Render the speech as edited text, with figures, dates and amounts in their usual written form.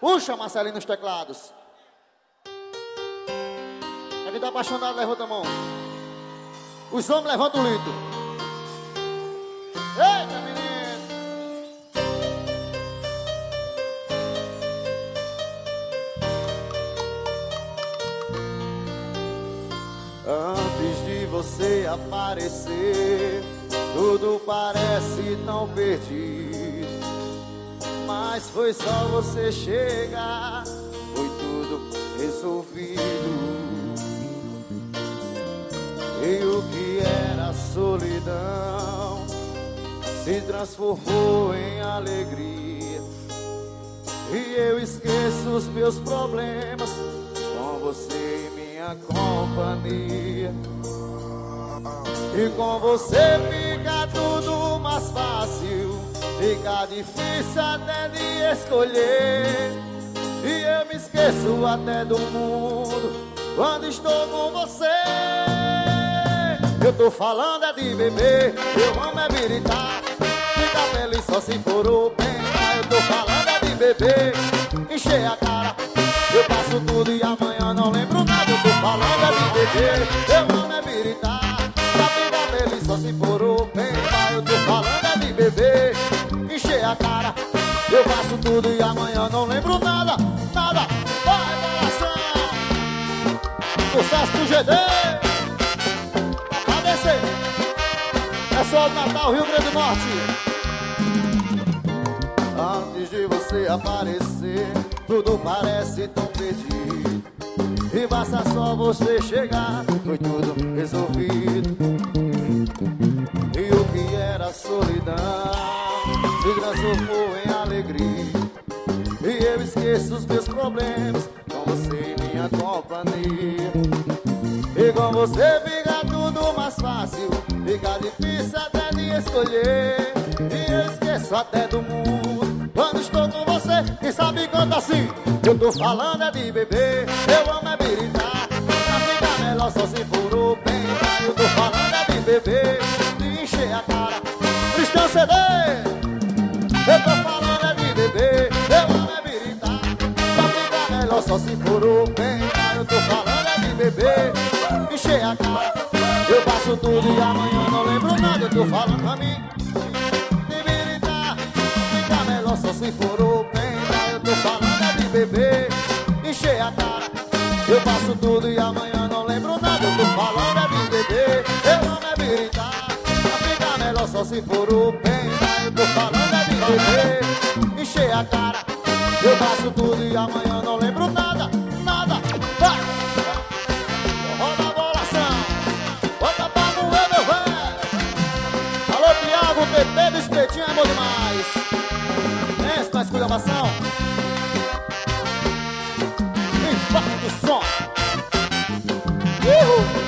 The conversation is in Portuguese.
Puxa, Marcelinho, nos teclados. Quem tá apaixonado, levanta a mão. Os homens levantam o litro. Eita, menino. Antes de você aparecer, tudo parece tão perdido. Mas foi só você chegar, foi tudo resolvido. E o que era solidão se transformou em alegria. E eu esqueço os meus problemas com você em minha companhia. E com você fica tudo mais fácil, fica difícil até de escolher. E eu me esqueço até do mundo quando estou com você. Eu tô falando é de beber, eu amo é militar. Fica feliz só se for o bem. Eu tô falando é de beber, encher a cara. Eu passo tudo e amanhã não lembro nada. Eu tô falando é de beber, eu amo é militar. Fica feliz só se for o bem. Eu tô falando é de beber, encher a cara. Eu faço tudo e amanhã não lembro nada. Nada, vai coração. Sucesso do GD. É só do Natal, Rio Grande do Norte. Antes de você aparecer, tudo parece tão perdido. E basta só você chegar, foi tudo resolvido. E o que era solidão se transformou em alegria. E eu esqueço os meus problemas com você em minha companhia. E com você fica tudo mais fácil, fica difícil até de escolher. E eu esqueço até do mundo quando estou com você. Quem sabe canta assim? Eu tô falando é de beber, eu amo é biritar. Pra ficar melhor só se for o bem. Eu tô falando é de beber, de encher a cara. Cristão CD. Eu tô falando é de beber, eu amo é biritar. Pra ficar melhor só se for o bem. Eu tô falando é de beber, encher a cara. Eu faço tudo e amanhã não lembro nada. Eu tô falando pra mim de militar. Fica melhor só se for o bem. Eu tô falando é de beber, encher a cara. Eu faço tudo e amanhã não lembro nada. Eu tô falando é de beber, eu amo é militar. Fica melhor só se for o bem. Eu tô falando é de beber, encher a cara. Eu faço tudo e amanhã não lembro nada. Nada, vai! Roda a bolação, bota pra moer, meu velho. Alô, Thiago, o TT do espetinho é bom demais. Pensa na esculhambação. Impacto do som. Uhul.